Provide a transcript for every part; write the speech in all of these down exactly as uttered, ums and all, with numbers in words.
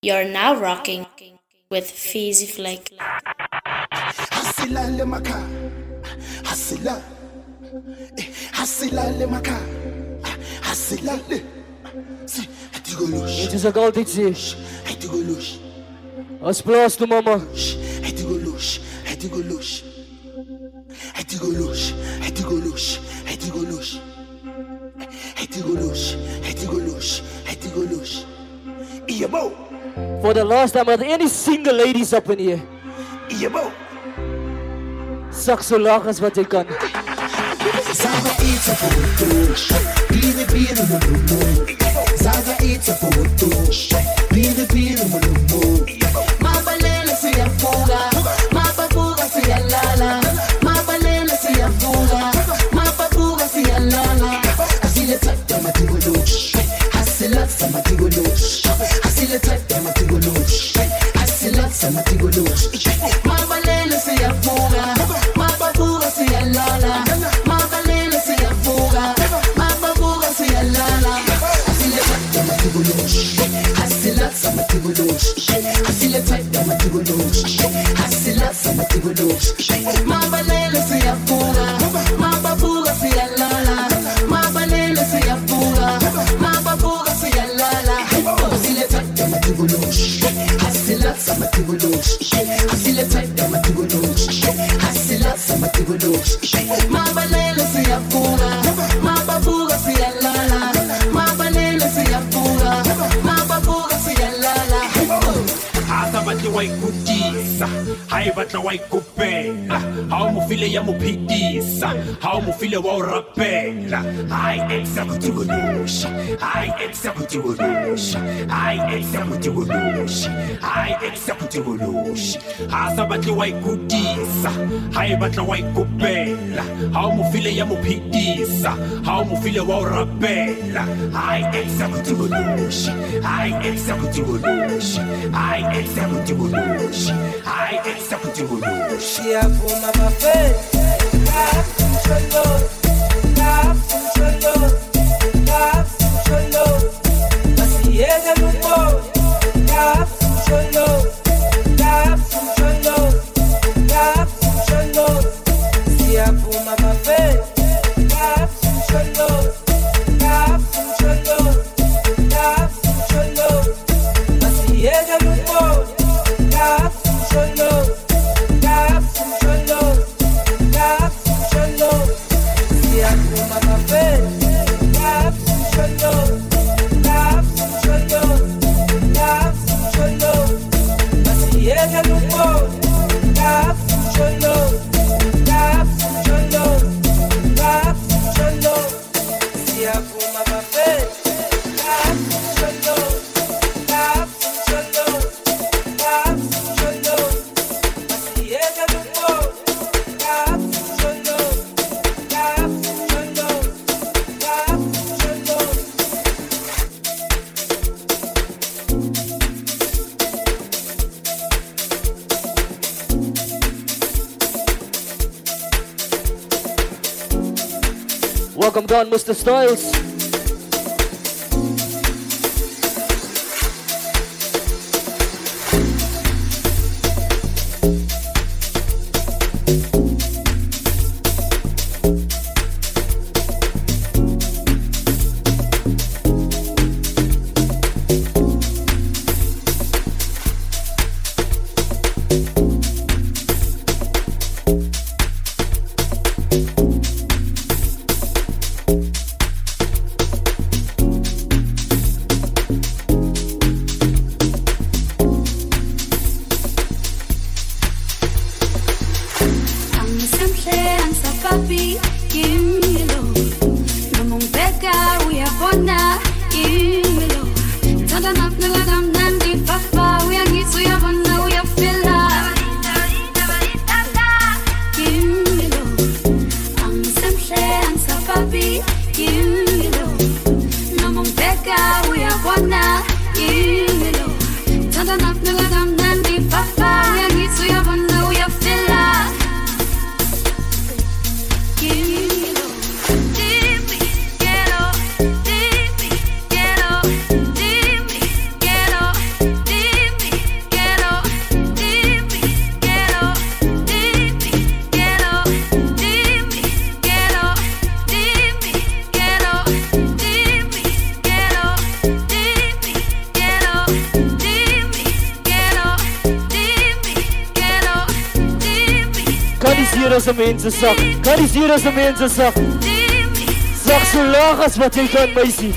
You're now rocking with Fizzy Flick. Hasila le maka, hasila, hasila le maka, hasila le. Si, hetigolosh. Het is ook altijd zo. Hetigolosh. Als plaats toe, mama. Hetigolosh, hetigolosh, hetigolosh, hetigolosh, hetigolosh, hetigolosh, hetigolosh, hetigolosh. Iyabo. For the last time, are there any single ladies up in here? Iyabo. Zak zo laag als wat je kan. Zaga eet a foto, biene biene mulumo. Zaga eet a foto, biene biene mulumo. Mabalele se ya fuga, mababuga se ya lala. Mabalele se ya fuga, mababuga se ya lala. Asile tata matigolosh, asila samatigolosh. Asile tata matigolosh, asila samatigolosh. Mabalele se ya fuga, mababuga se ya lala. Mabalele se ya fuga, mababuga se ya lala. Asile tata matigolosh, asila samatigolosh. Asile tata matigolosh, asila samatigolosh. Mabalele se ya fuga, mababuga se ya lala. Mabalele se ya fuga, mababuga se ya lala. Asile tata matigolosh, asila samatigolosh. Asile tata matigolosh, asila samatigolosh. Mabalele se ya fuga, mababuga se ya lala. Mabalele se ya fuga, mababuga se ya lala. Hata batli wa ikutisa, hai batla wa ikupela. Hao mofile ya mophidisa, hao mofile wa o rapela. Hai exa kutigolosh, hai exa kutigolosh, hai exa kutigolosh, hai exa kutigolosh. Hata batli wa ikutisa, hai batla wa ikupela. Hao mofile ya mophidisa, hao mofile wa o rapela. Hai exa kutigolosh, hai exa kutigolosh, hai exa kutigolosh, hai exa kutigolosh. Siyavuma mafethu, lapho lapho lapho masiyeke lumoya, lapho lapho lapho siyavuma mafethu, lapho lapho lapho masiyeke lumoya. Welcome down, Mister Styles. hier as 'n mens se sak. Kan nie hier as 'n mens se sak. Sak so laag as wat jy kan, meisie.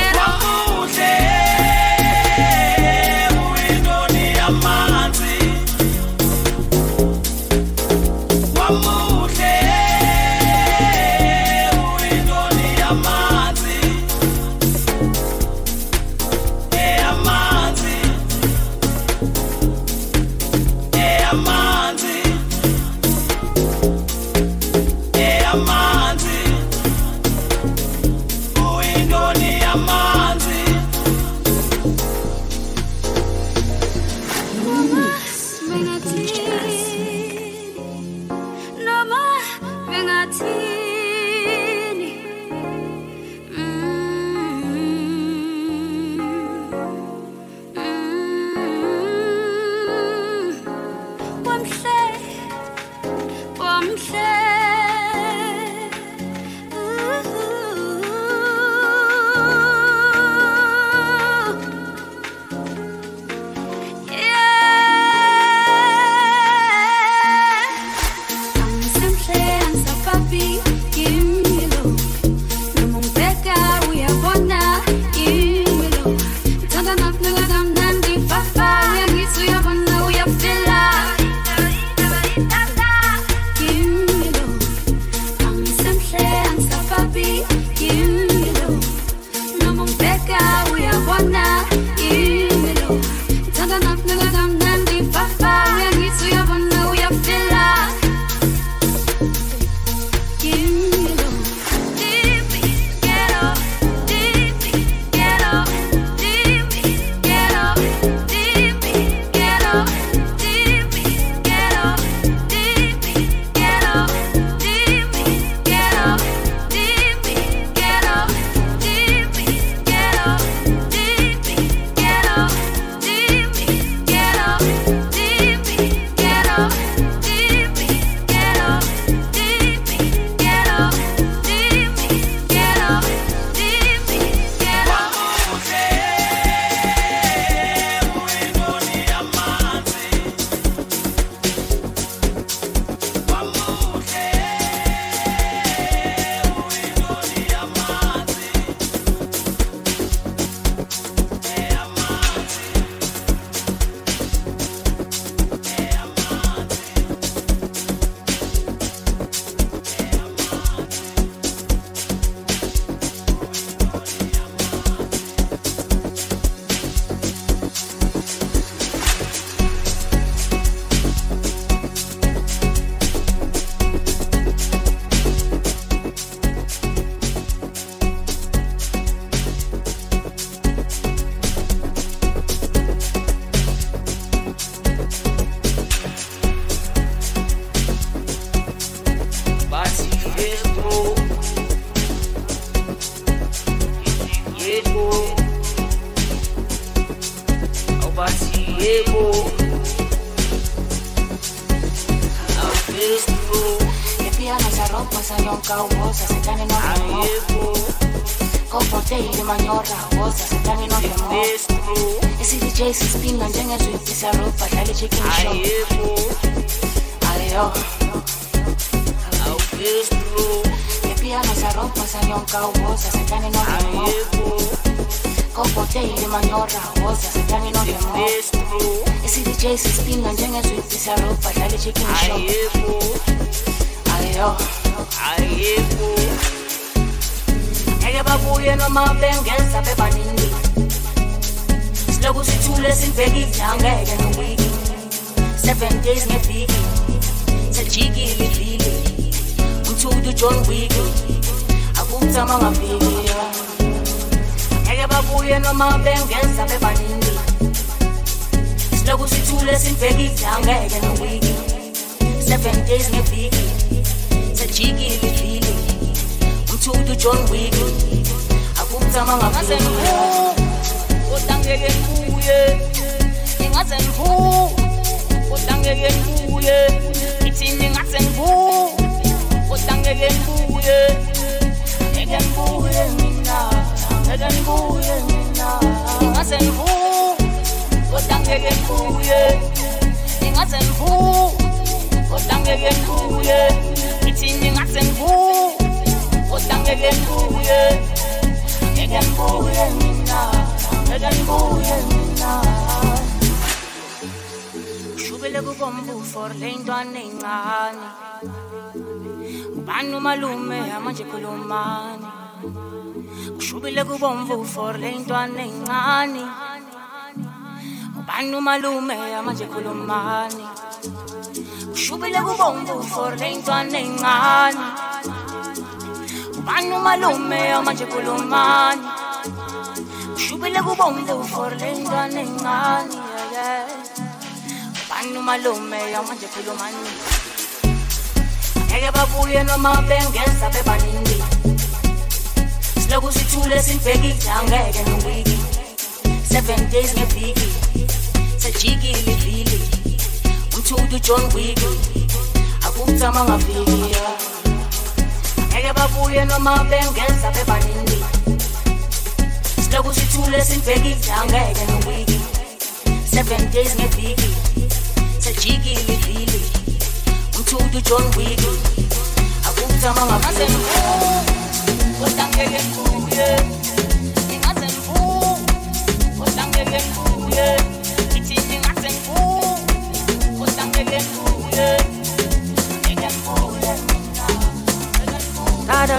Seven days ngefiki sajikile fili umthudu John Wick akutama ngafiki ngeke babuye noma bengenza bebaningi siloku sithule simfekile angeke nowiki seven days ngefiki sajikile fili umthudu John Wick akutama ngafiki utangeke kuye ingaze ngivu utangeke kuye ithini ngaze ngivu utangeke kuye ngeke ngibuye mina ngeke ngibuye mina ingaze ngivu utangeke kuye ingaze ngivu kodwa ngeke ngibuye ngithini ngathi ngibuye kodwa ngeke ngibuye ngeke ngibuye mina ngeke ngibuye mina shubele kubomvu for le ntwana encane ubani umalume manje khulumani kushubile kubomvu for le ntwana encane ubani umalume manje khulumani kushubile kubomvu for le ntwana encane ubani umalume manje khulumani kushubile kubomvu for le ntwana encane ubani umalume manje khulumani ngeke babuye noma bengeza bebaningi siloku sithule sibhekile angeke ngiwiki seven days ngeviki sajikile vili umthudu John Wick akuthama ngaviki ngeke babuye noma bengeza bebaningi siloku sithule sibhekile angeke ngiwiki seven days ngeviki sajikile vili umthudu John Wick akuthama ngaviki kodwa ngeke ngibuye ngingaze ngibuye kodwa ngeke ngibuye ngithini ngaze ngibuye kodwa ngeke ngibuye ngeke ngibuye kada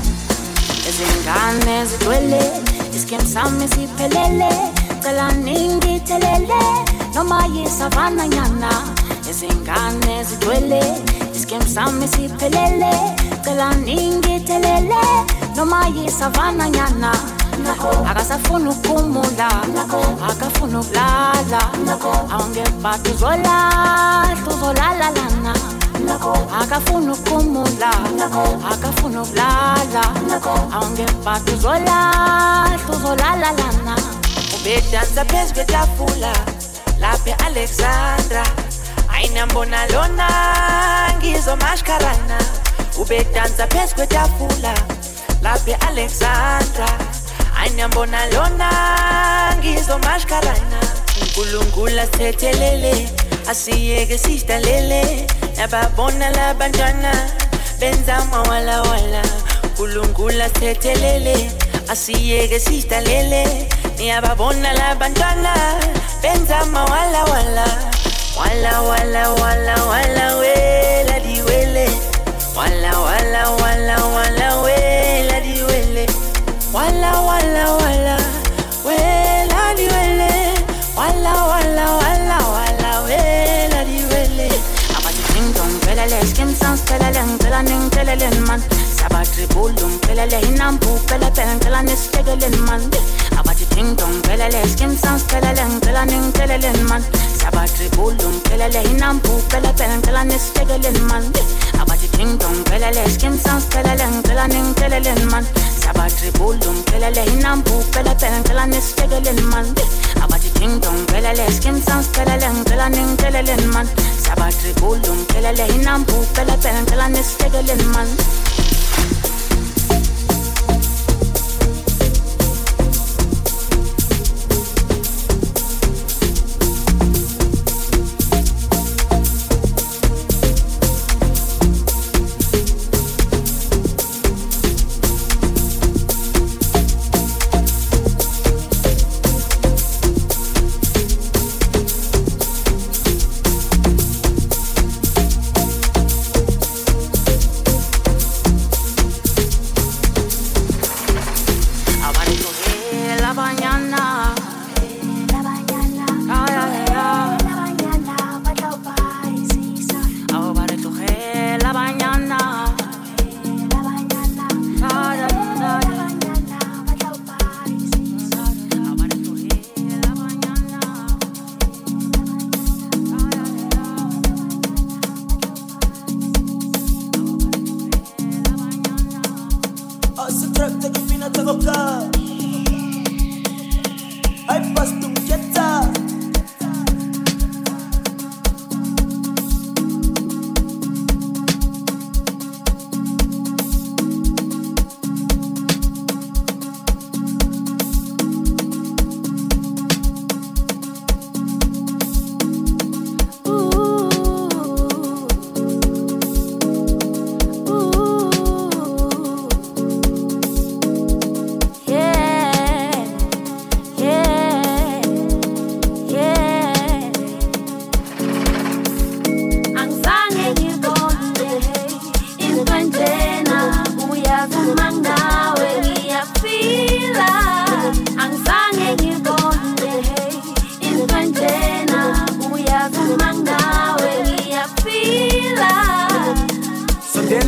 ezingane zigcwele iskem sami siphelele cela ningithelele noma yisavana nyana ezingane zigcwele iskem sami siphelele cela ningithelele noma yisavana nyana akasafuna ukumula akafuna ukulala awungebhati uzolala uzolala lana akafuna ukumula akafuna ukulala awungebhati uzolala uzolala lana ubedansa phezu kwetafula lapha Alexandra ayinambona lona ngizomashkarana ubedansa phezu kwetafula lapha Alexandra ayinambona lona ngizomashkarana uNkulunkulu asithethelele asiyeke sidalele nababona labantwana benza mawala wala uNkulunkulu asithethelele asiyeke sidalele niyababona labantwana benza mawala wala wala wala wala wala wela diwele wala wala wala wala wela diwele wala wala wala wela diwele wala wala wala wala wela diwele abati dingdong pelele skim sans pelele pelele pelele man sabatri bulum pelele hinampu pelele pelele nestegelen man abati dingdong pelele skim sans pelele pelele pelele man sabatri bulum pelele hinampu pelele pelele nestegelen man abati dingdong pelele skim sans pelele pelele pelele man sabatri bulum pelele hinampu pelele pelele nestegelen man abati dingdong pelele skim sans pelele pelele pelele man sabatri bulum pelele hinampu pelele pelele nestegelen man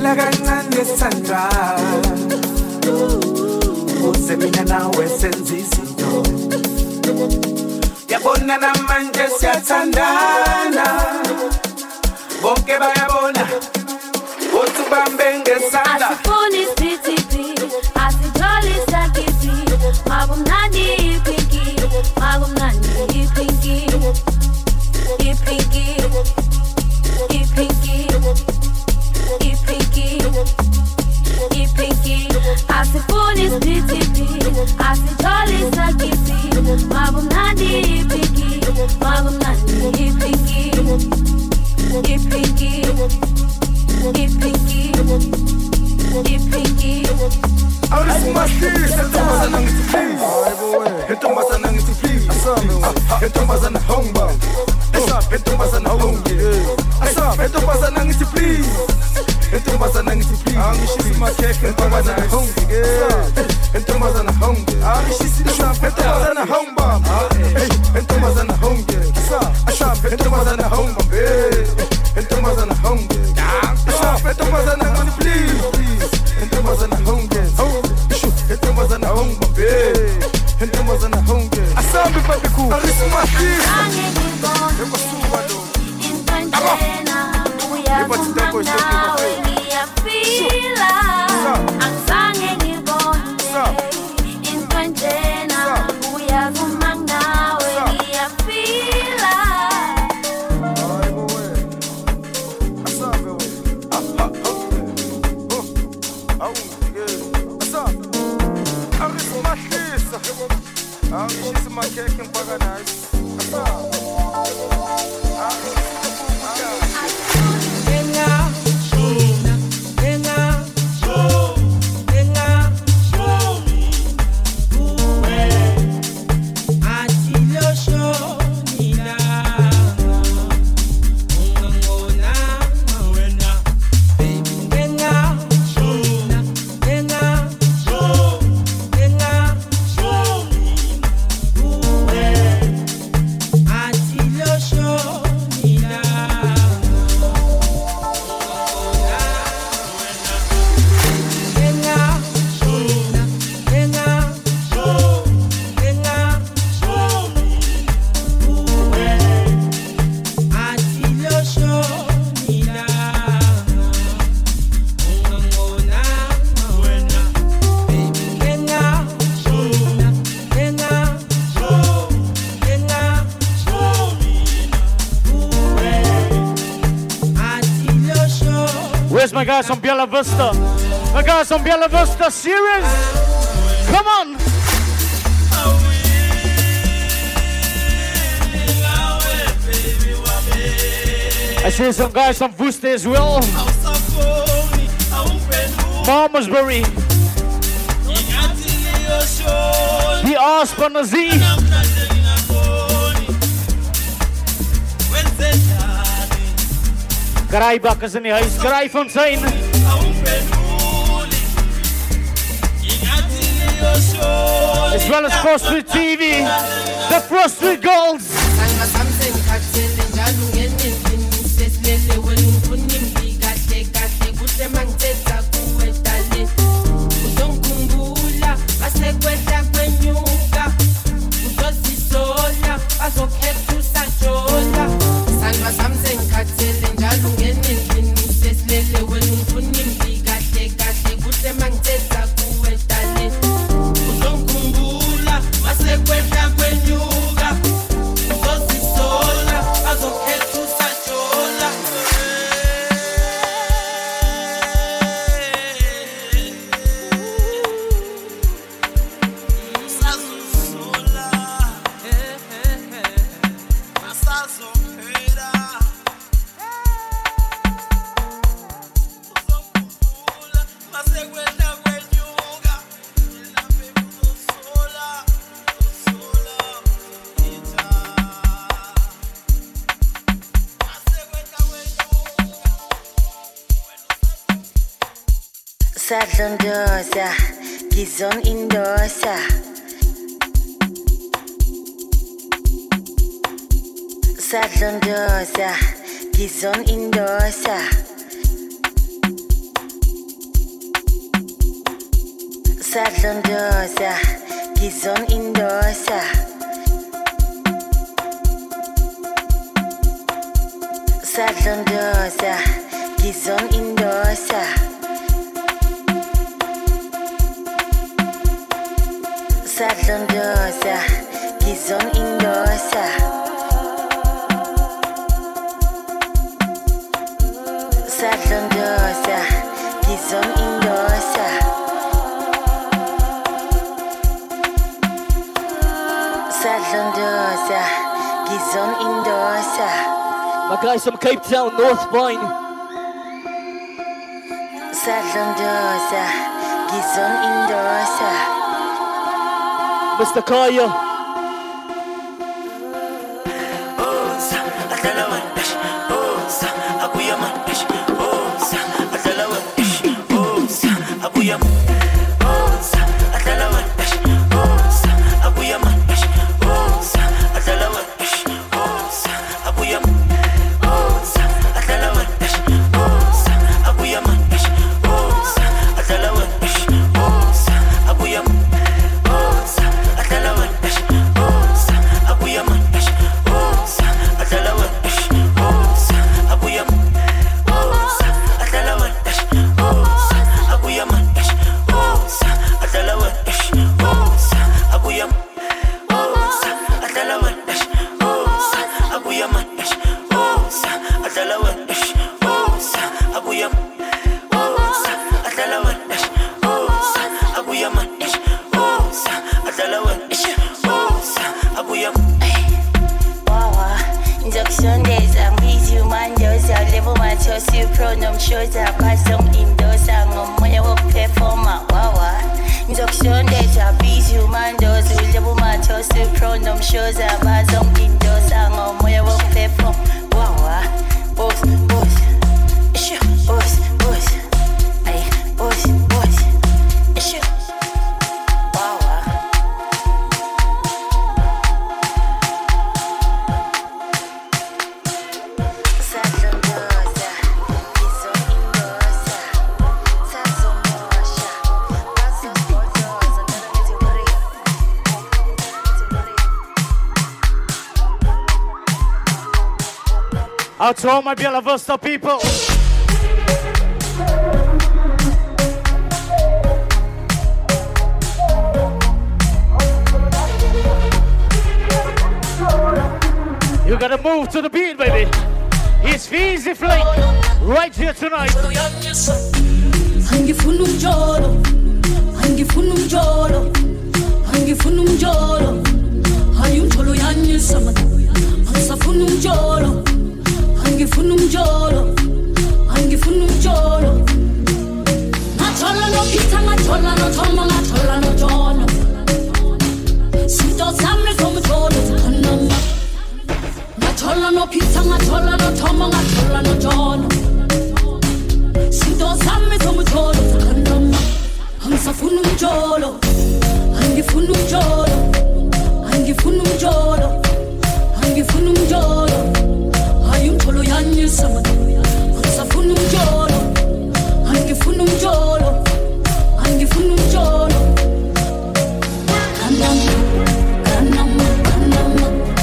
Ngifuna kancane Sandra Uze mina nawe senze izinto Yabona namanje siyathandana Bonke bayabona Uthi ubambe ngesandla Asifuni sithithi asijoli sakhithi Makumnandi ipinki Makumnandi ipinki Ipinki Ipinki Ipinki Ipinki Asifuni sithithi asijoli sakhithi Makumnandi ipinki Makumnandi ipinki Ipinki Ipinki Ipinki Awusimashisa ntombazana ngithi please Ntombazana ngithi please Ntombazana hongba Ntombazana hongi Ntombazana ngithi please Ntombazana ngithi please Angishisi makhekhe ntombazana hongi Ntombazana hongi Angishisi ntombazana hongba Ntombazana hongi Ntombazana hongba Ntombazana hongi Ntombazana ngithi please Ntombazana hongi Ntombazana hongba Ntombazana hongi Asambi papi ku Arismashisa Yabasuba lo Intwentena uyazuma nawe ngiyafila Angizange ngibone Intwentena uyazuma nawe ngiyafila Hayibo we Asambe we Aha Oh Awungike Asambe Arismashisa Angishisi makhekhe mpaka nice Asambe Where's my guys from Bella Vista? My guys from Bella Vista, serious? Come on! I see some guys from Worcester as well. Malmesbury. The Aspen Z. Kraaibakkers in die huis, Kraaifontein. As well as Frost Street T V, the Frost Street Golds. Sadlondosa, Gizon Indosa. Sadlondosa, Gizon Indosa. Sadlondosa, Gizon Indosa. Sadlondosa, Gizon Indosa. Sadlondosa, Gizon Indosa. Sadlondosa, Gizon Indosa. Sadlondosa, Gizon Indosa. My guys from Cape Town, North Vine. Sadlondosa, Gizon Indosa. Mister Kaya. Out to all my Bella Vista people. You gotta move to the beat, baby. It's Feezy Flake right here tonight. Angifunum jolo, angifunum jolo, angifunum jolo. Hayum jolo yanyi sama, angifunum jolo. Angifunum jolo, angifunum jolo. Machola no pita, machola no toma, machola no jolo. Sinto samre como jolo, kanama. Machola no pita, machola no toma, machola no jolo. Sinto samre como jolo, kanama. Angifunum jolo, angifunum jolo, angifunum jolo, angifunum jolo. Ayum cholo yanyi sama, angifunum jolo, angifunum jolo, angifunum jolo. Kanama, kanama, kanama,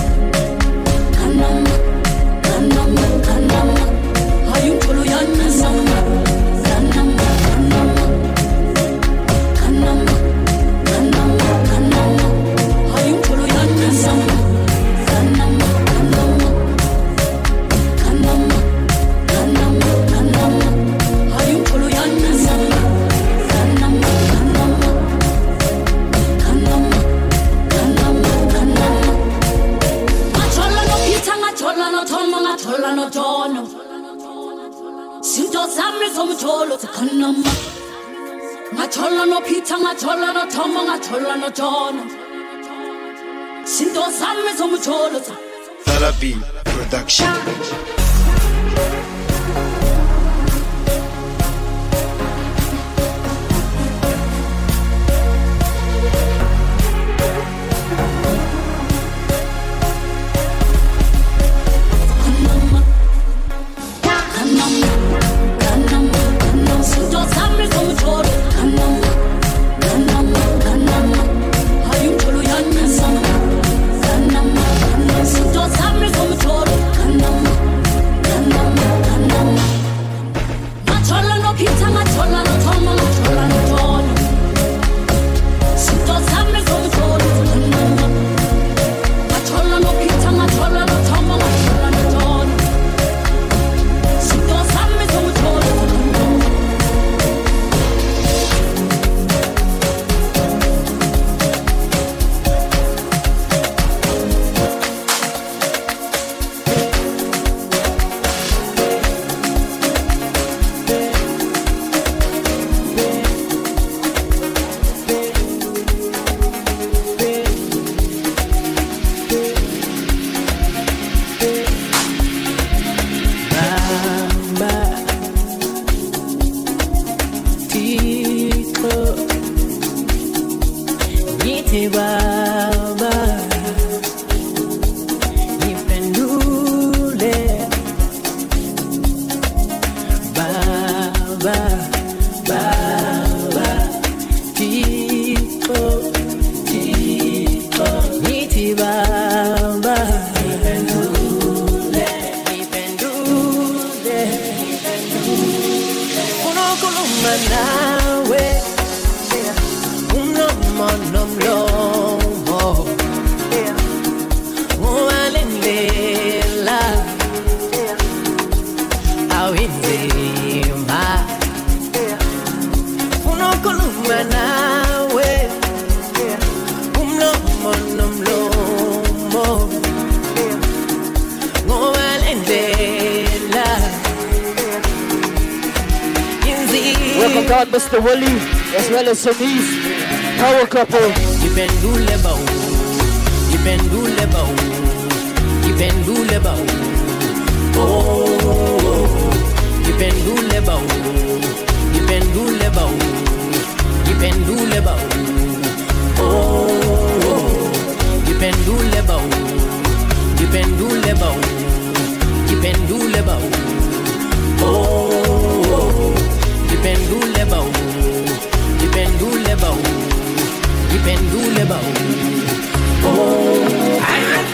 kanama, kanama, kanama. Ayum cholo yanyi sama, kanama, kanama, kanama, kanama, kanama. Ayum cholo yanyi sama, kanama, kanama. Kanama, kanama, kanama. Hayum cholo yanyi sama. Kanama, kanama, kanama, kanama, kanama. Machola no pita, machola no toma, machola no jono. Sinto samre somu cholo te kanama. Machola no pita, machola no toma, machola no jono. Sinto samre somu cholo te. Therapy Production. Kanama, kanama, kanama. Sinto samre somu cholo, kanama, kanama. Welcome down, Mister Willie, as well as Sunnis. Power couple. Ipendule bau, ipendule bau, ipendule bau. Oh, ipendule bau, ipendule bau, ipendule bau. Oh, ipendule bau, ipendule bau, ipendule bau. Oh, ipendule bau, ipendule bau, ipendule bau. Oh,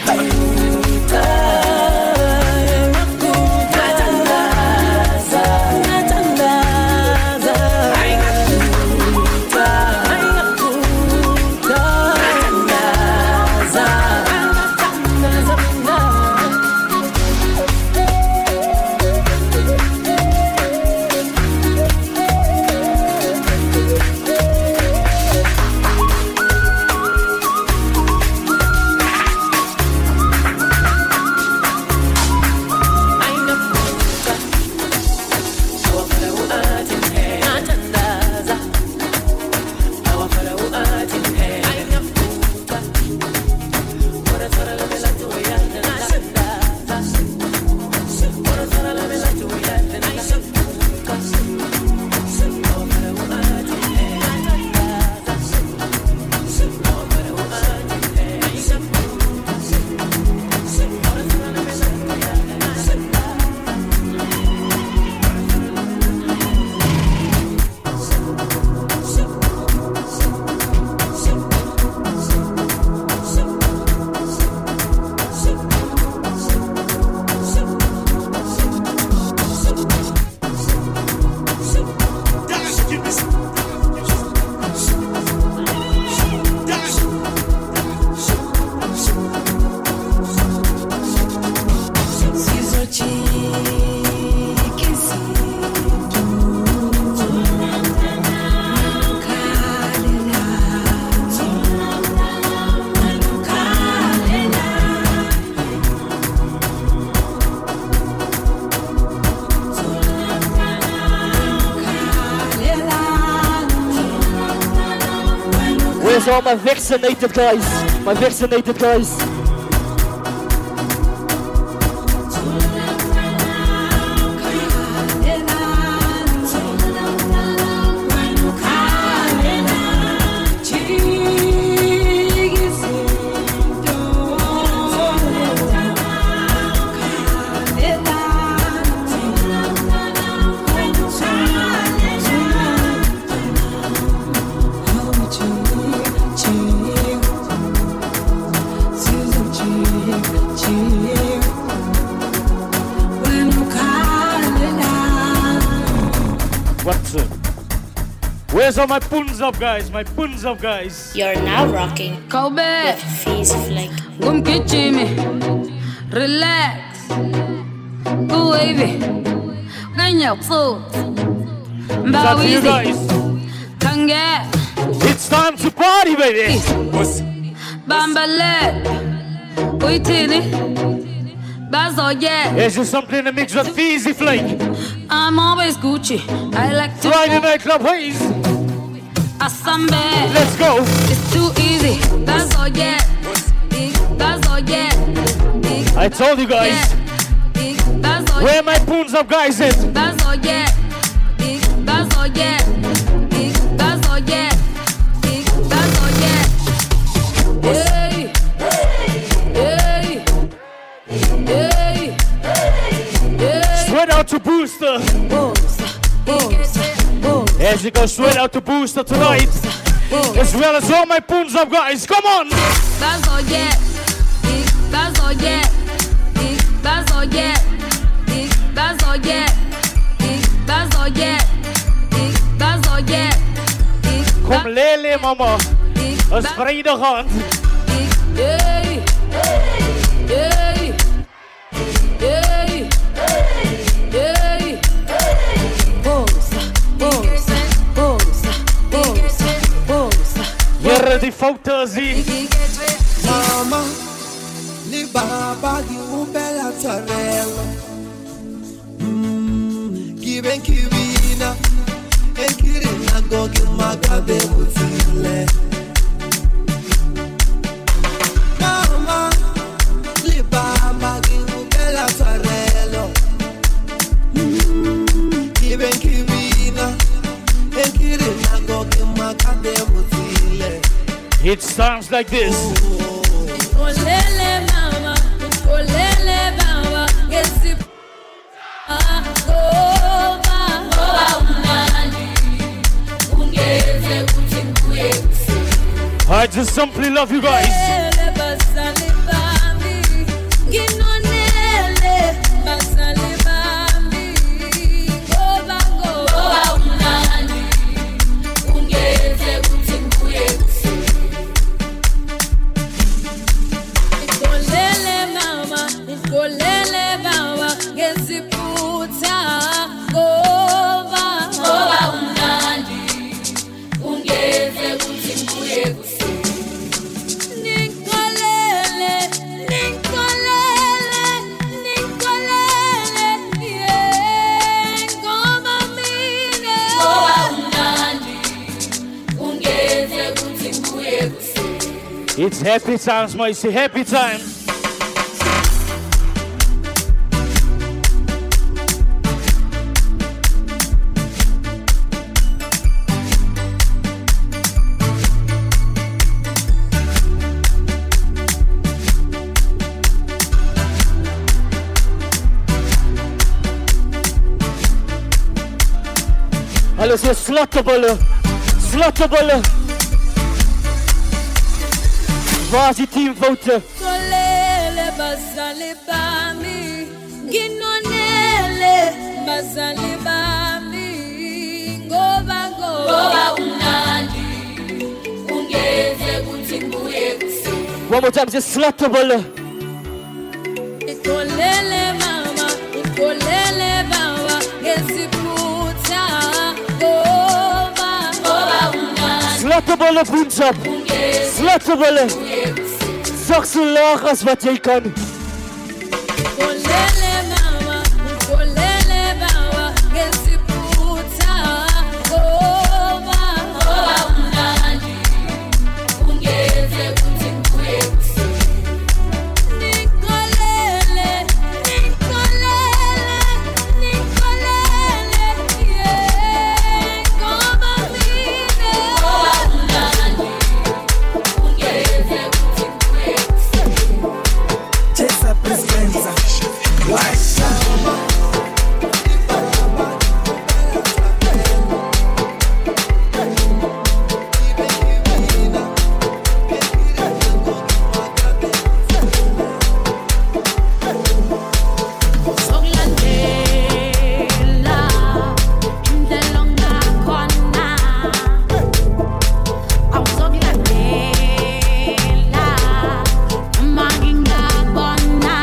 Where's all my vaccinated guys? My vaccinated guys. Where's all my puns up guys? My puns up guys. You're now rocking Kobe with Feezy Flick. Gumkichimi Relax Go wavy Ganyak so Mbawizi Kange It's time to party baby. Bambalet Uitini Bazoye. Here's just something in the mix with Feezy Flick. I'm always Gucci. I like to Friday night club ways. Asambe. Let's go. It's too easy. That's all yeah. That's all yeah. I told you guys. That's all Where my poons up guys at? That's all yeah. That's all yeah. That's all yeah. That's all yeah. Hey. Hey. Hey. Hey. Straight out to Booster. As you go straight out to Booster tonight. As well as all my poons up guys. Come on. That's all yeah. That's all yeah. That's all yeah. That's all yeah. That's all yeah. That's all yeah. Kom lele mama. Het is vrijdagavond. Hey. Hey. Hey. Hey. Bosa. Bosa. Bosa. Bosa. Bosa. Hier die foto's zien. Mama, ni baba di un bella tarella. Mmm, give and kivina, and ngoki makabe uthile mama libamba ngibukela twarelo kibe kibina ekirina ngoki makabe uthile. It sounds like this. Olele mama, olele baba, gesi agoba oba unani ungeze kuthi kuye. I just simply love you guys. Ele basale bami, ginonele basale bami, oba oba unani ungeze kuthi kuye. Ikolele mama, ikolele baba, ngesiphutha ngoba ngoba unandi ungeze kuthi kuye kusi. Nikolele, nikolele, nikolele, yeah, ngoba mine ngoba unandi ungeze kuthi kuye kusi. It's happy times, Moisey. Happy times. Alles hier Slotterbulle. Slotterbulle. Was die Teamfoto? Kolele basale bami, ginonele basale bami, ngoba ngoba unandi ungeze kuthi kuye kusi. One more time, just Slotterbulle. Ikolele mama, ikolele baba, ngesiphutha ngoba ngoba unandi Slotterbulle boensop. Slotterbulle. Zag so laag as wat jy kan. Kolele mama, kolele baba, ngesiphutha ngoba ngoba unandi ungeze kuthi kuye kusi. Nikolele, nikolele, nikolele, yeah, ngoba mine ngoba unandi ungeze kuthi kuye kusi. Chesa Prespenza Washa Sokulandela indlela ongakhona, awuzokulandela noma ngingabona,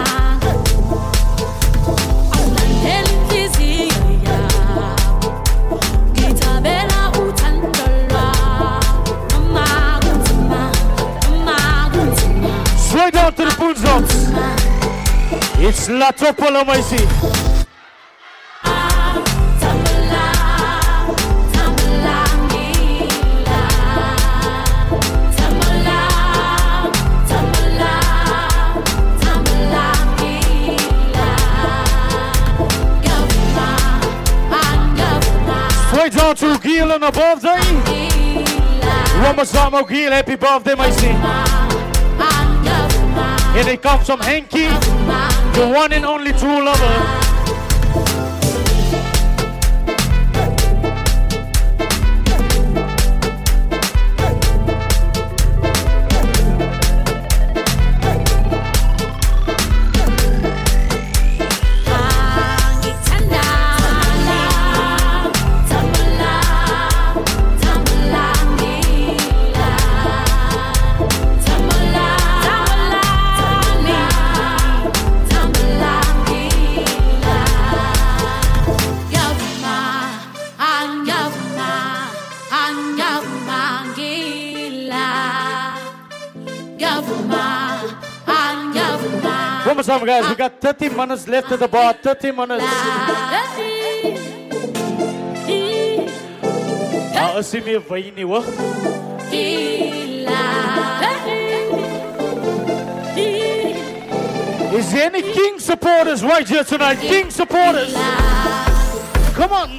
awulandela inhliziyo yakho, ngithabela uthando lwakho, noma kunzima, noma kunzima. Straight down to the boonsop. It's Latopolo, Moisey. Straight down to Gil on the birthday. One more time, oh Gil, happy birthday, Moisey. Here it comes from Henky, the one and only true lover. One more time, guys. We got thirty minutes left at the bar. thirty minutes. Ah, as jy nie wy nie, hoor. Is there any King supporters right here tonight? King supporters. Come on.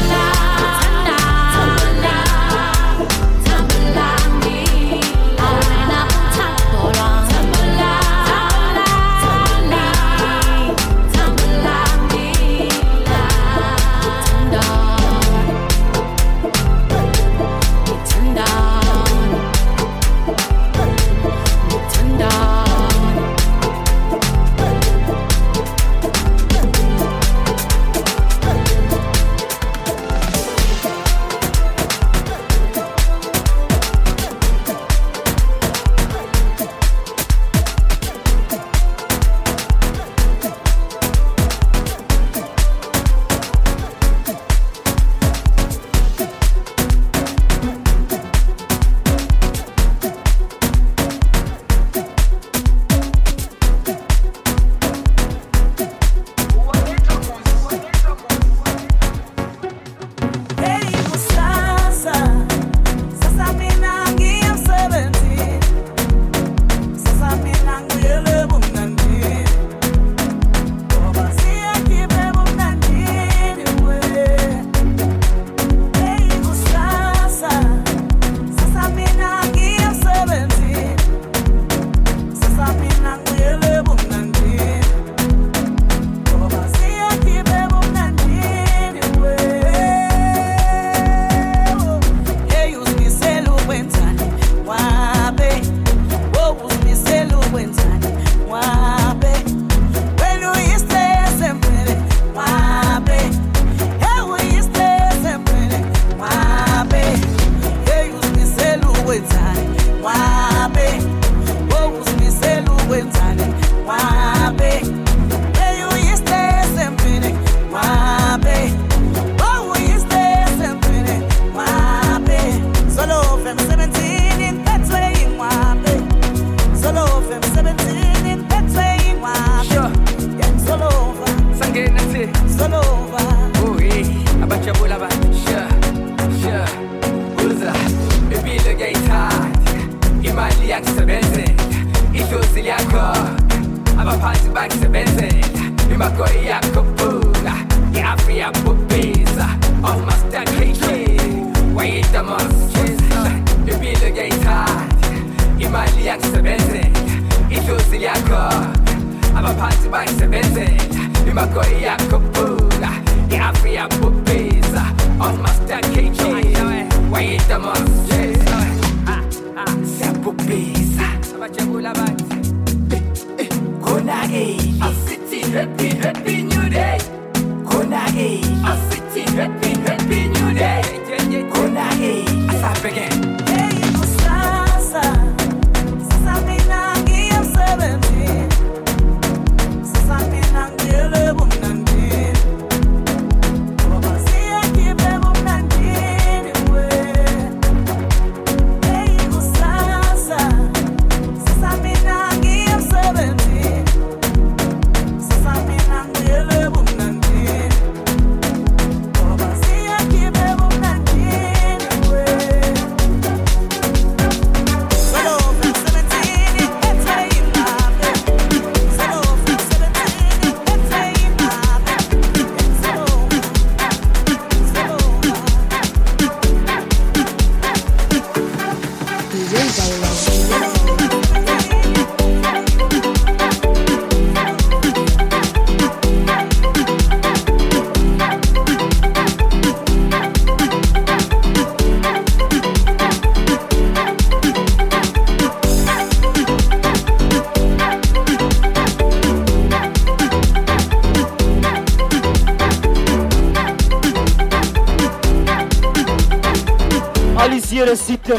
Zero zitten,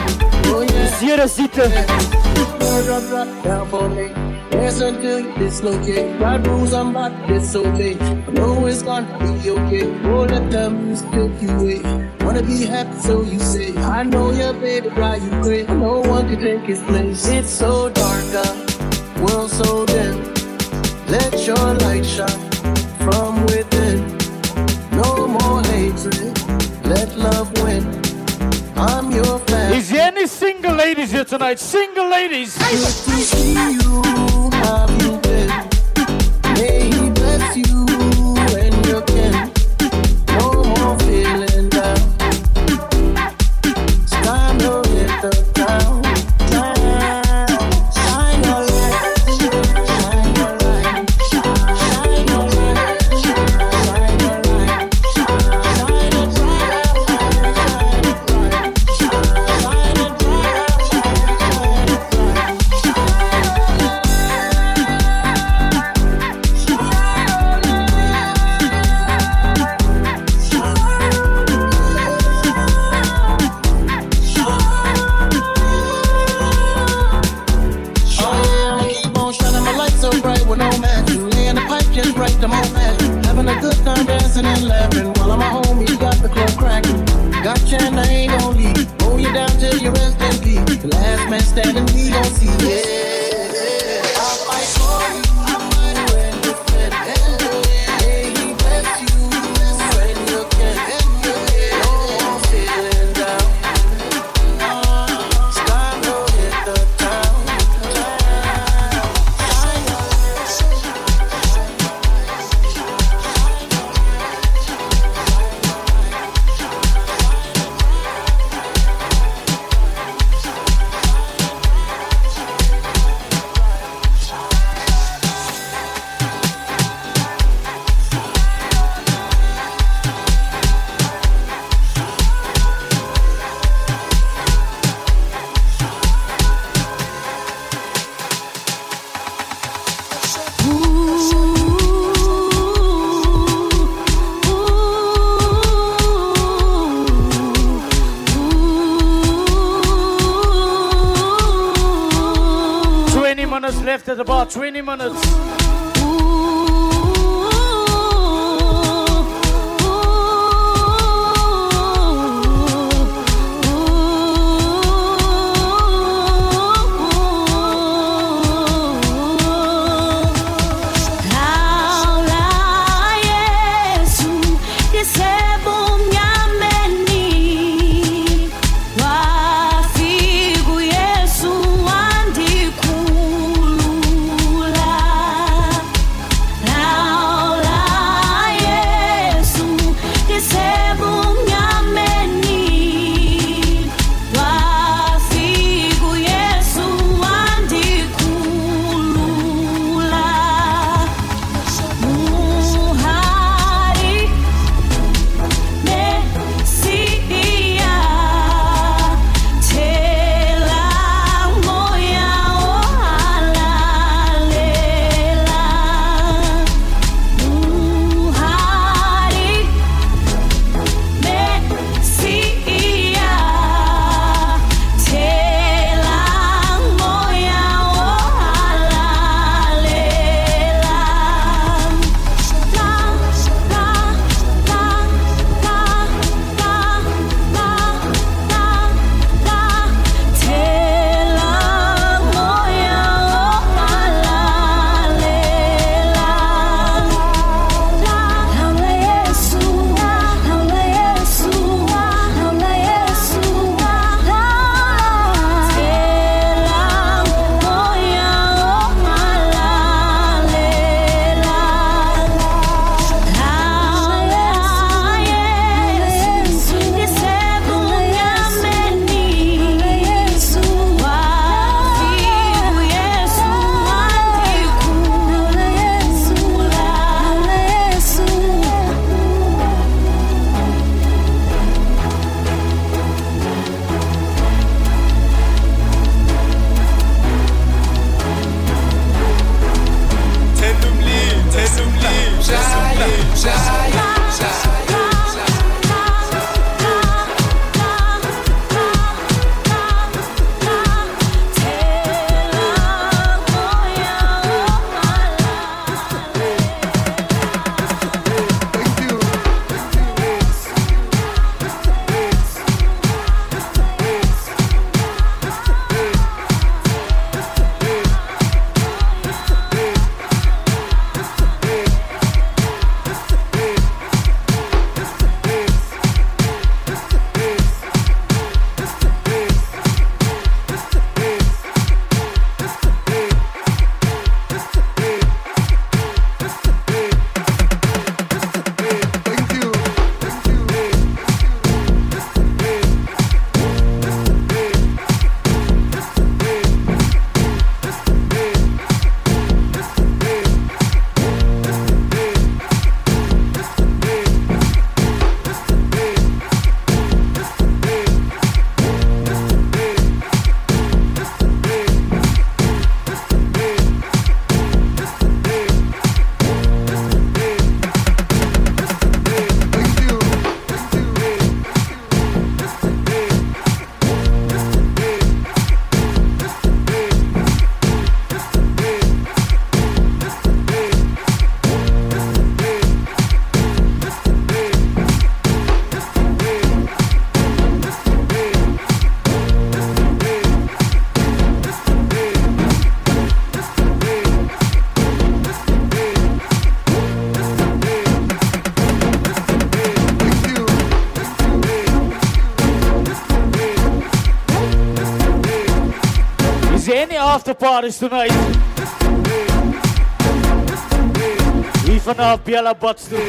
zero zitten. Down for me. Yes, until you dislocate. God rules, I'm about to disobey. I know it's gonna be okay. All of them still you wait. Wanna be happy, so you say. I know your baby drive you crazy. No one can take his place. It's so dark out, world so dim. Let your light shine from within. No more hatred, let love win. ladies here tonight. Single ladies. Good to see you. How you been? May he bless you and your kin. No more feeling down. It's time to hit the town. Shine your light, shine your light, shine your light, shine your light, shine it I'm on that, having a good time dancing and laughing while I'm at home. You got the club cracking. Gotcha and I ain't gon' leave. Hold you down till you rest and peace. The last man standing, we gon' see. Yeah, I'll fight for you. I'm mighty when you fit. Hey, he bless you when you can. No more feeling down. It's time to hit the town. Left at about twenty minutes. Wafika Yesu wandikhulula after parties tonight. Hier vanaf Biella Bats toe.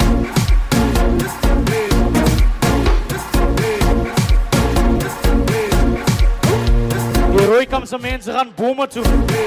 Die Rooikamse mense gaan bome toe.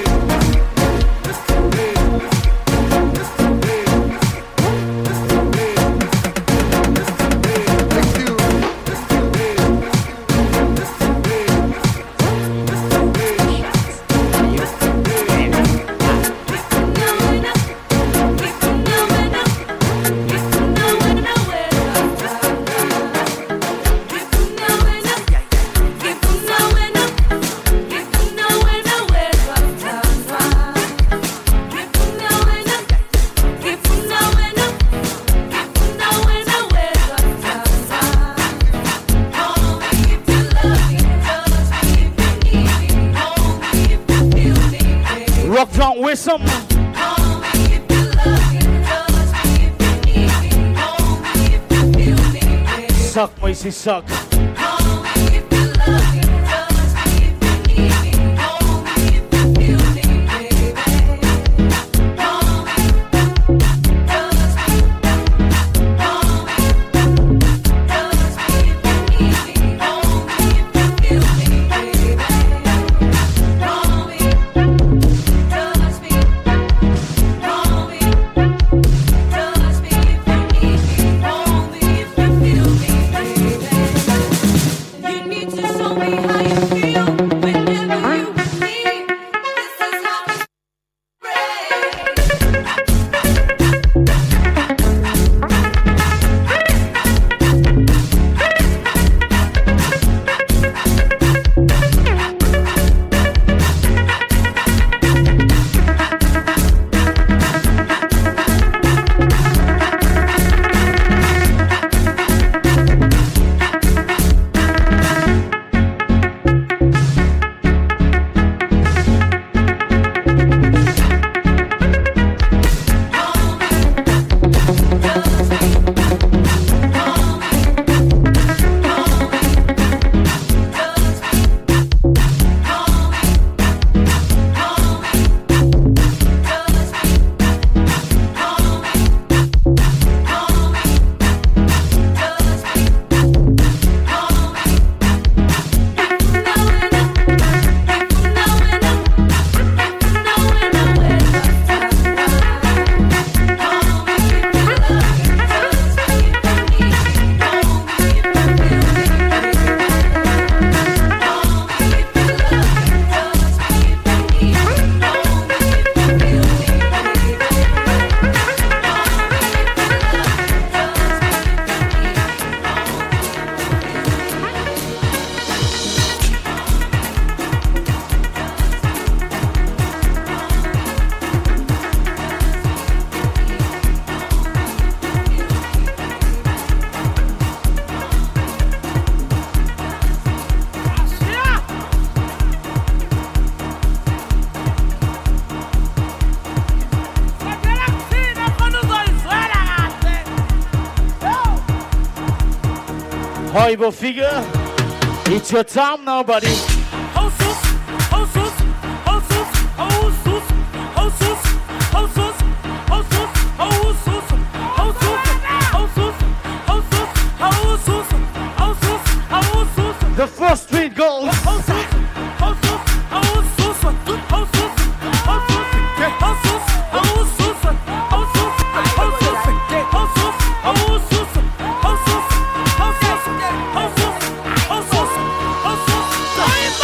Rock John Wissam. Suck, Moisey, suck. Horrible figure. It's your time now, buddy. The first street goes. Time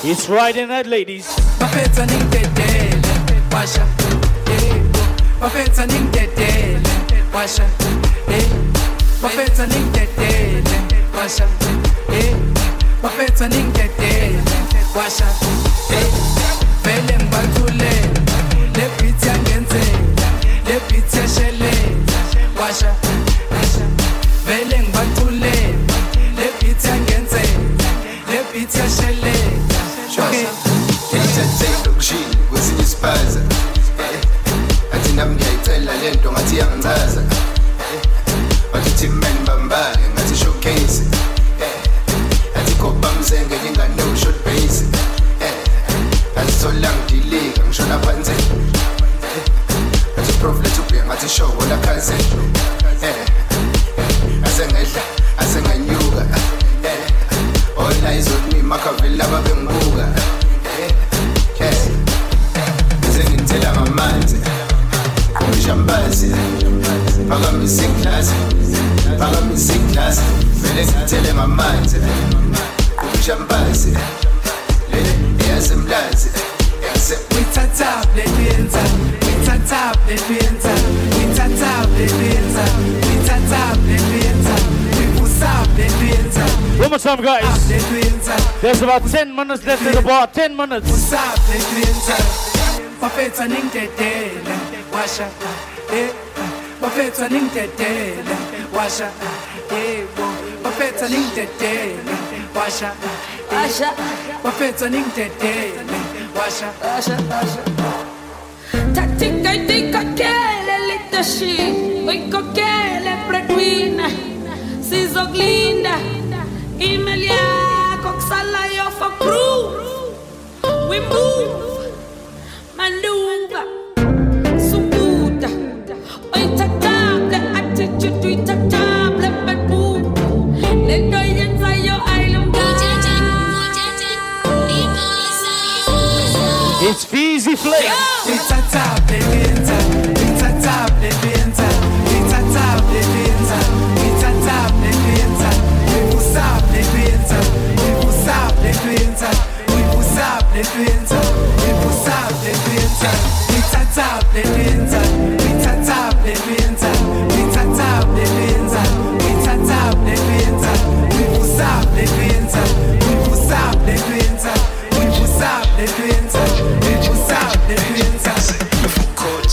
It's Friday night, ladies. Mapeta ning dedele, washa, eh. Mapeta ning dedele, washa, eh. Mapeta ning dedele, washa, eh. Mapeta ning dedele, washa, eh. Vele ngibathule, le beat yangenzela, le beat yashelela, washa, vele ngibathule, le beat yangenzela, le beat yashelela. Okay. Ngiyathatha ukushini kwesinye isipaza. Athi nami ngiyayicela lento ngathi yangichaza. Bathi man bambake ngathi showcase. Athi kopa mzenge ngingane short base. Athi solang delay ngishona phansi. Athi prof lethu bheka ngathi show wona khaze. Asengedla asenganyuka. All eyes on me, makavela babenguka. Yes. Sengintela ngamanzi. Kushambazi. Phakamisa iglass. Phakamisa iglass. Vele ngithele ngamanzi. Kushambazi. Le yasemlazi. We touch up, let me enter. We touch up, let me enter. We touch up, let me enter. We touch up, let me enter. We push up, let me enter. One more time, guys. There's about ten minutes left in the bar. Ten minutes. Push up, let me enter. Mapeta ning dedele, washa, eh. Mapeta ning dedele, washa, eh. Mapeta ning dedele, washa, washa. Mapeta ning dedele. Washa, washa, washa. Tattika tika kele leadership, oiko kele breadwinner, sizo glinda, email yako kusala yo for crew. We move, maneuver, sukuta, oita table attitude, oita table bedboom, lendo yenza yo island. It's Feezy Flake. It's a top, let me enter. It's a top, let me enter. It's a top, let me enter. It's a top, let me enter. We push up, let me enter. We push up, let me enter. We push up, let me enter. We push up, let me enter. It's a top, let me enter. It's a top, let me enter. It's a top, let me enter. It's a top, let me enter. We push up, let me enter. We push up, let me enter. We push up, let me enter. We push up, let me enter.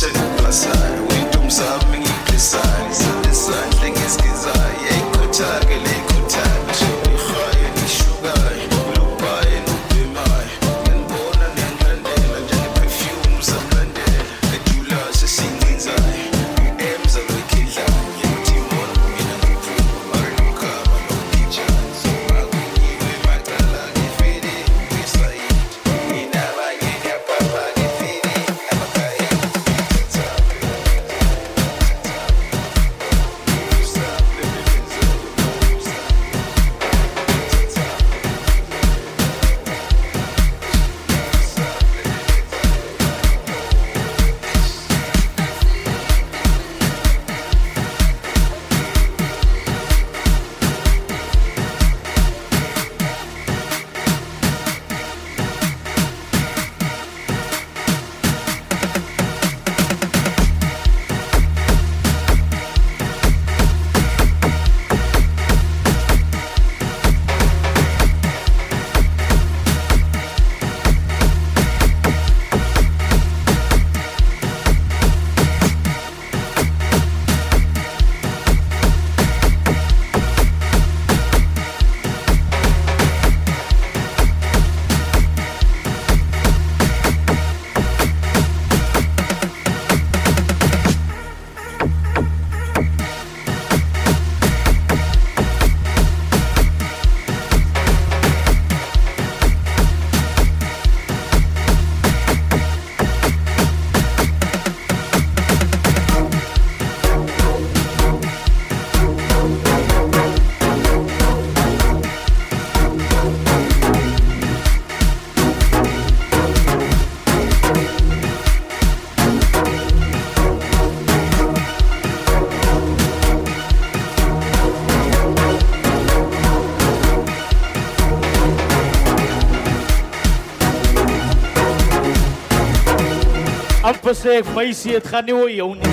besef, meisie, het gaan nie oor jou nie.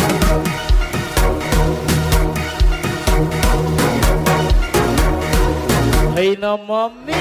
Hey na mami.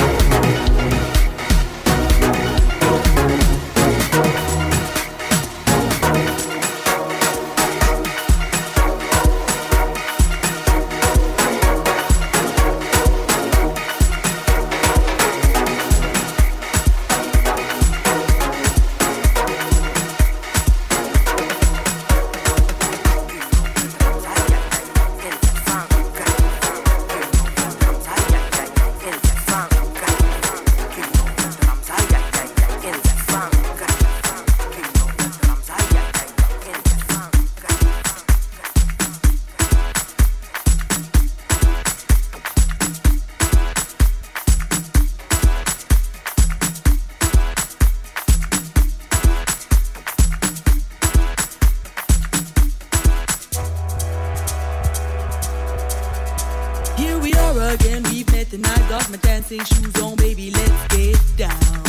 Shoes on, baby, let's get down.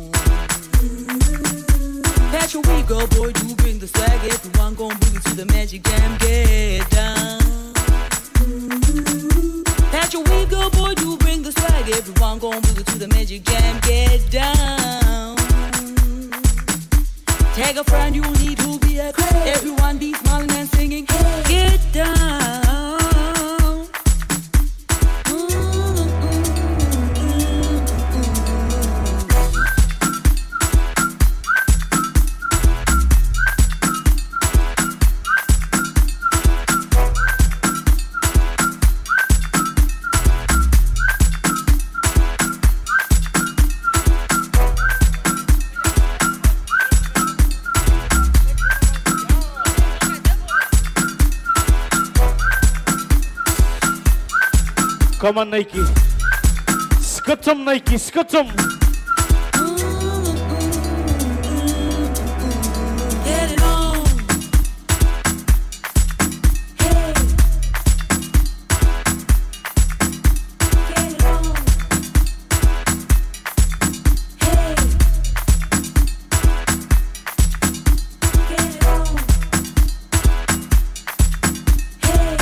Patch your wig, girl, boy, you bring the swag. Everyone gon' bring it to the Magic Jam, get down. Patch your wig, girl, boy, you bring the swag. Everyone gon' bring it to the Magic Jam, get down. Tag a friend you need who'll be at. Everyone be smiling and singing, get down. Come on, Nike. Scut him, Nike, scut him. Get it on. Hey. Get it on. Hey. Get it on. Hey.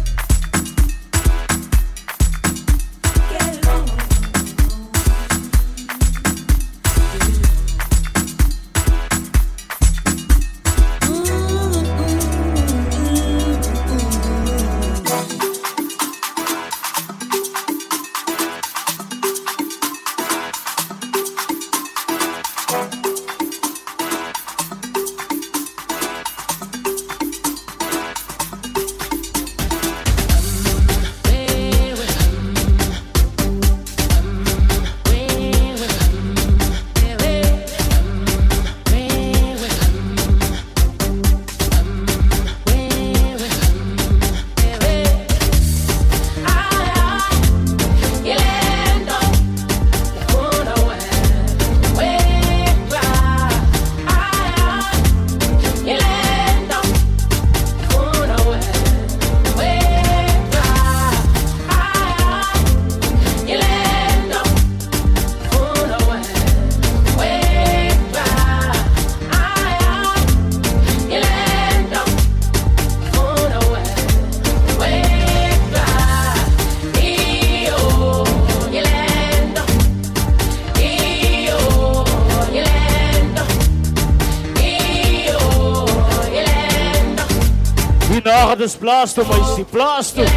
Dus blaast hem, is die blaast hem.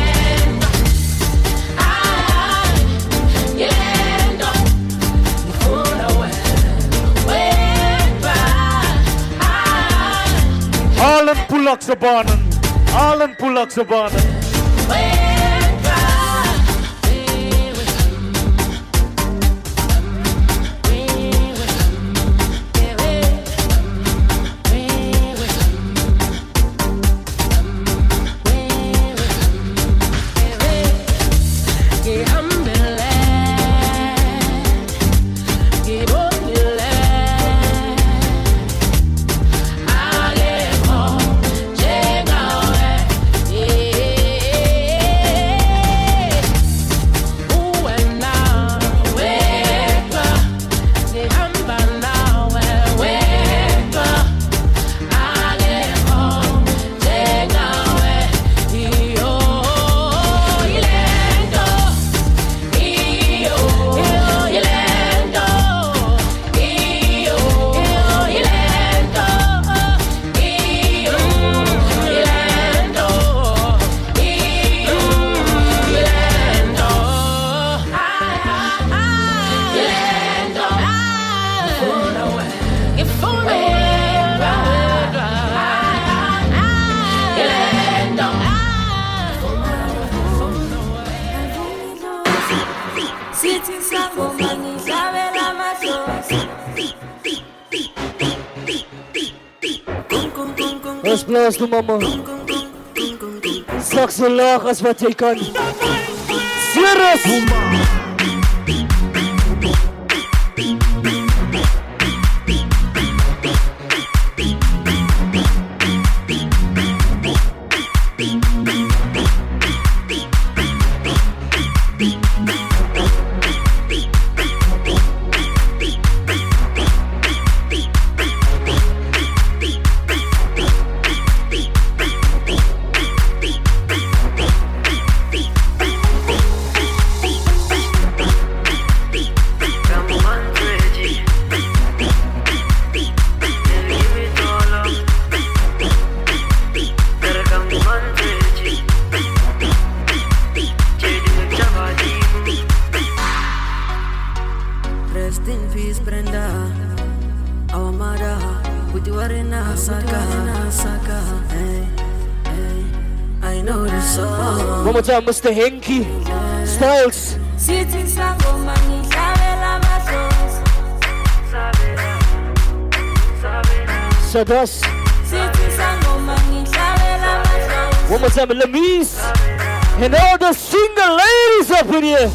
Allen Pulakse banen, allen Pulakse banen. Applaus, applaus to mama. Straks zo laag als wat jij kan. Serious! Mister Henky Styles. Sadas. One more time, Lemise. And all the single ladies up in here.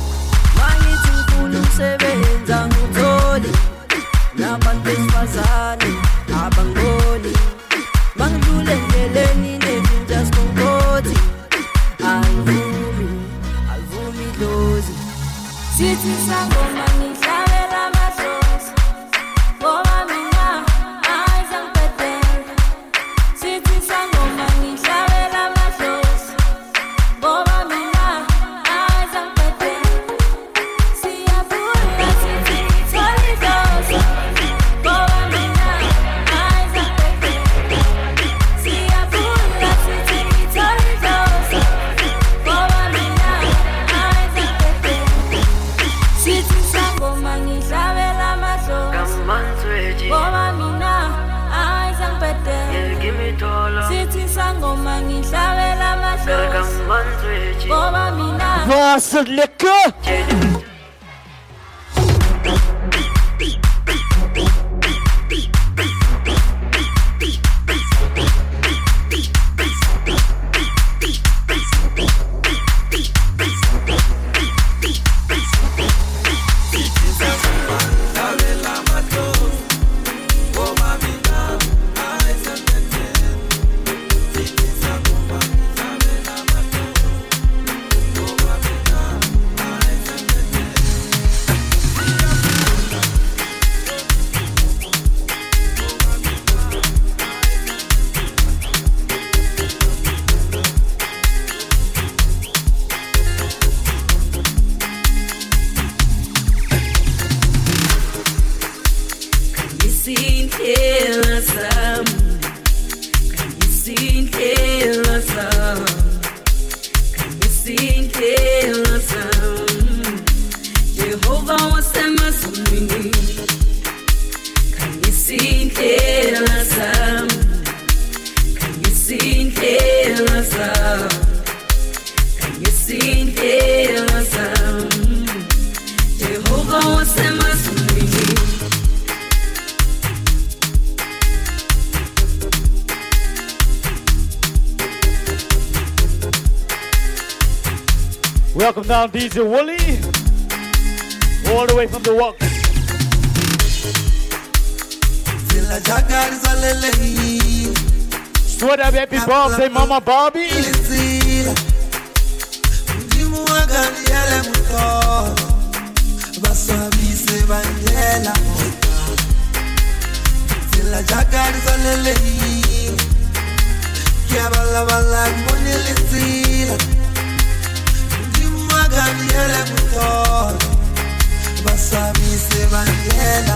Sithi sangoma ngihlabela amadlozi ngoba mina ayizangibhedela. Sithi sangoma ngihlabela amadlozi ngoba mina ayizangibhedela. Siyabula sithi ngithola idlozi ngoba mina ayizangibhedela. Siyabula sithi ngithola idlozi ngoba mina Sithi sangoma ngihlabela amadlozi ngoba mina ayizangibhedela. Sithi sangoma ngihlabela amadlozi ngoba mina Was het lekker? Welcome down D J Wooly, all the way from the walk. Sweat up, happy birthday, Mama Bobby. Daniela Mutor, Basabi Sevangela.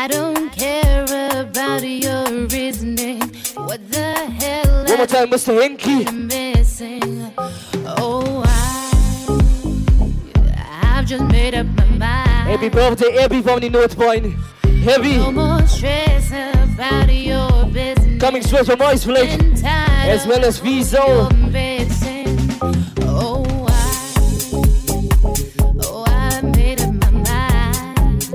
I don't care about your reasoning. What the hell? One more time, Mister Henky. Missing. Oh, I, I've just made up my mind. Happy birthday, everybody, Northpoint. Heavy. No more stress about your business. Coming straight from Ice Flake, as well as Vizo. Oh, I, oh, I made up my mind.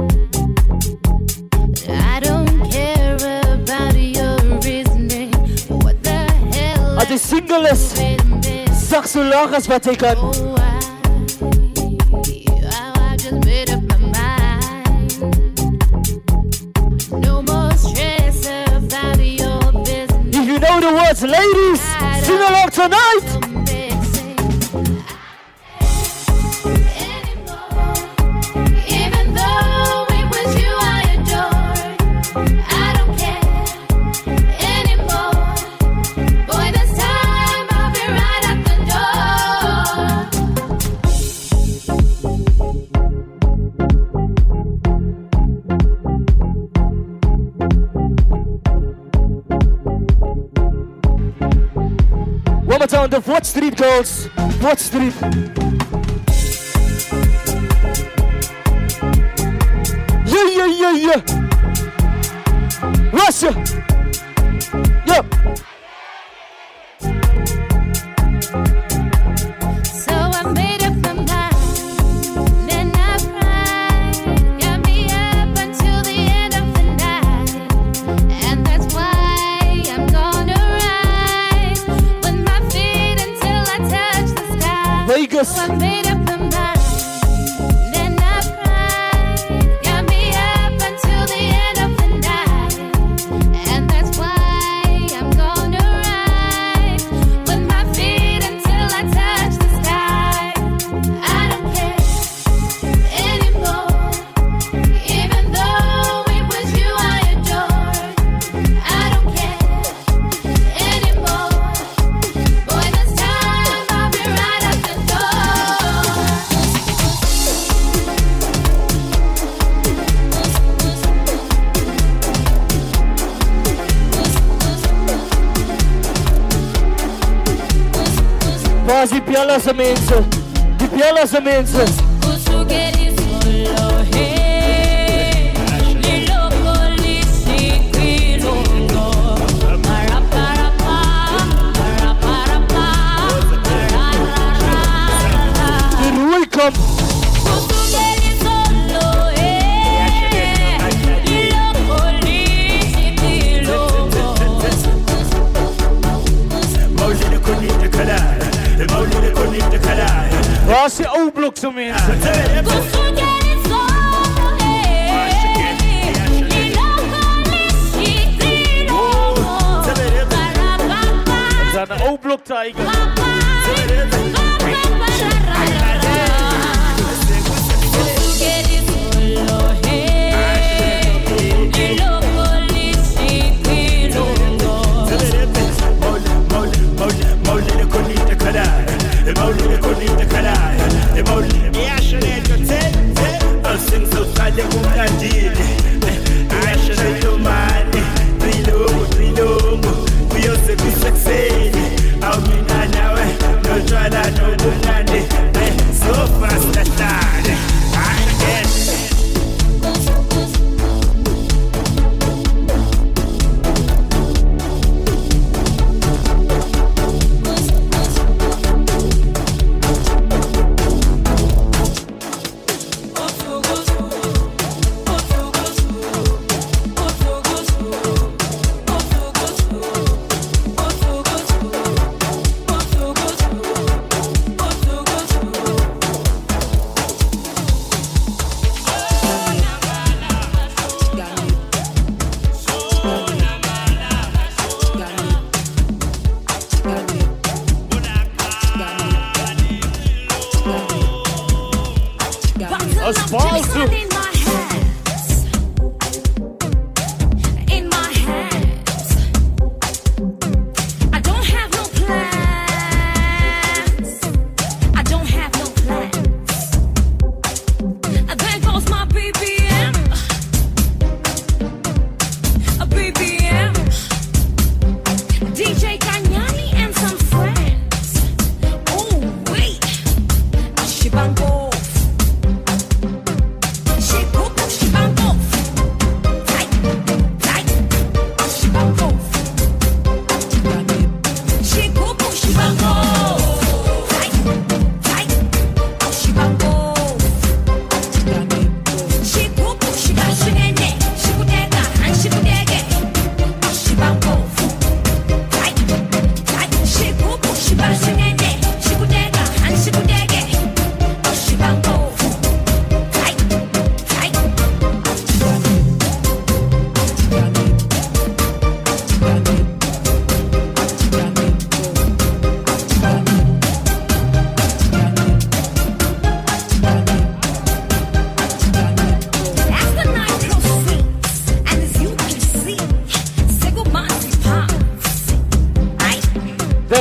I don't care about your reasoning. What the hell? At the singlest, Saxo Lagas wat ik kan. Oh, I, I just made up my mind. No more stress about your business. If you know the words, ladies, sing along tonight. Even though it was you I adored, I don't care anymore. Boy, this time I'll be right at the One more time, the Fourth Street girls. Fourth Street. Yeah, yeah, yeah, yeah. Russia. Yeah. So I made up my mind, then I cried. Got me up until the end of the night, and that's why I'm gonna rise with my feet until I touch the sky. Vegas. So I made up my mind, then I cried. Got me up until the end of the night, and that's why I'm gonna rise with my feet until I touch the sky. I don't care anymore. Even though it was you I adored, I don't care anymore. Boy, this time I'll be right at the Mas die pialas a mensen. Die pialas a mensen. Die roei komt. Waar is die O-blok zo mensen? We zijn een O-blok tijger. Try that.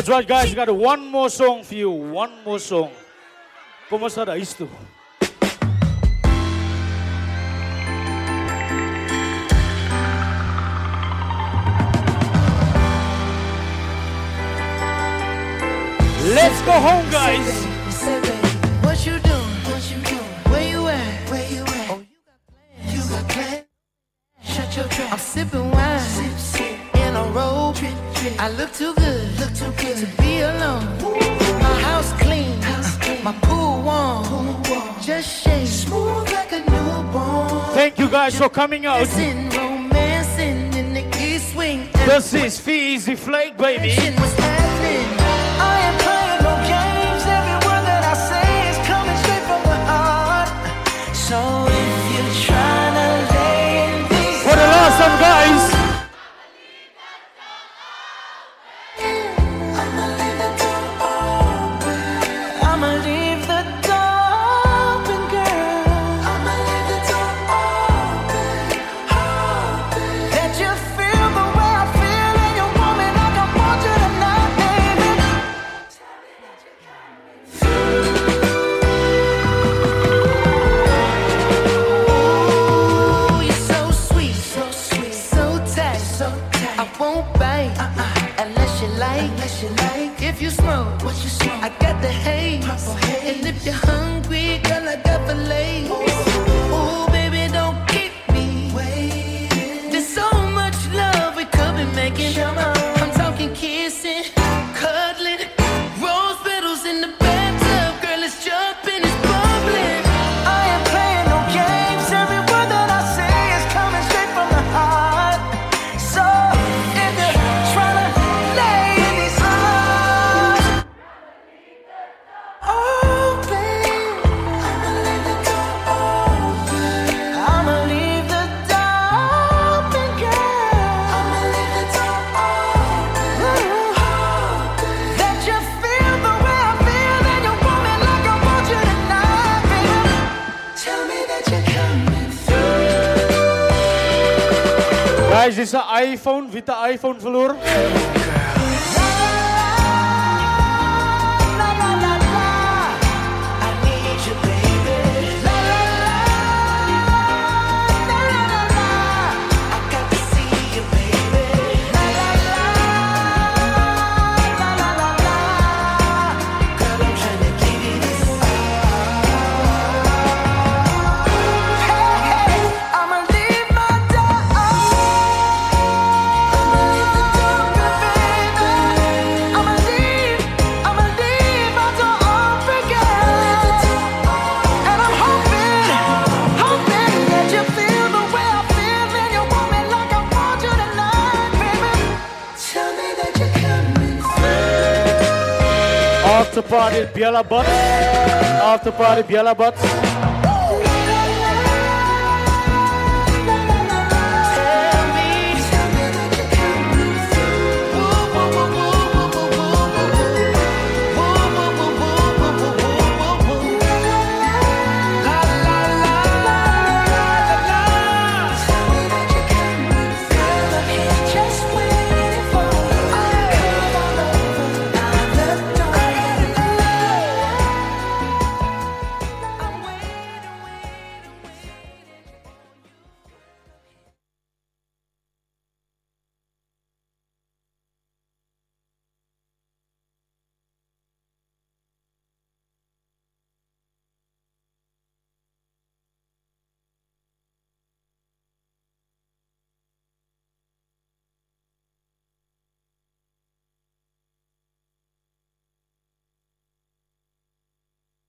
That's right, guys. Got one more song for you. One more song. Kumusta na isto? Let's go home, guys. What you doing? What you doing? Where you at? Where you at? Oh, you got plans. Shut your trap. I'm sipping wine sip, sip. In a robe. Trip, trip. I look too good. Look too good to be alone. My house clean. House clean. My pool warm. Pool warm. Just shake. Smooth like a newborn. Thank you guys for coming out. Dancing, romancing in the east wing. This is Feezy Flake, baby. What's happening? I am playing no games. Every word that I say is coming straight from the heart. So if you're trying to lay in these for the last time, guys. I'ma leave the door open. I'ma leave the door open, girl. I'ma leave the door open, open. Let you feel the way I feel, and you want me like I want you tonight, baby. Ooh, you're so sweet, so sweet, so tight, so tight. I won't bite uh-uh. unless you like, unless you like. If you smoke, what you smoke? I got the haze. haze. And if you're hungry, girl, I got the lace. Ooh, baby, don't keep me waiting. There's so much love we could be making. I'm talking kissing, cuddling, rose petals in the bathtub. Girl, it's jumping, it's bubbling. I am playing no games. Every word that I say is coming straight from the heart. So if you're trying to lay in these arms, open. I'ma leave the door open. I'ma leave the door open, girl. I'ma leave the door open. Let you feel the way I feel, and you want me like I want you tonight, baby. Tell me that you're coming through. Guys, dit is een iPhone. Wie de iPhone verloren? I'ma leave my door open, baby. I'ma leave, I'ma leave my door open, girl. And I'm hoping, hoping that you feel the way I feel, and you want me like I want you tonight, baby. Tell me that you're coming through. After party, Biela Butts. After party, Biela Butts.